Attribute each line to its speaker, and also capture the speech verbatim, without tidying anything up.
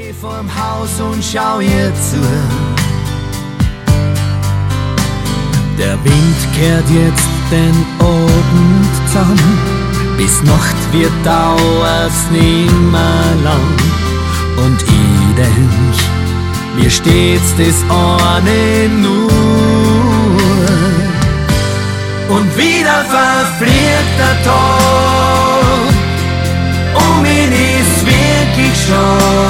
Speaker 1: Steh vorm Haus und schau ihr zu. Der Wind kehrt jetzt den Abend zusammen, bis Nacht wird dauert's nimmer lang. Und ich denk, mir steht's das eine nur. Und wieder verfliegt der Tag, um ihn ist wirklich schon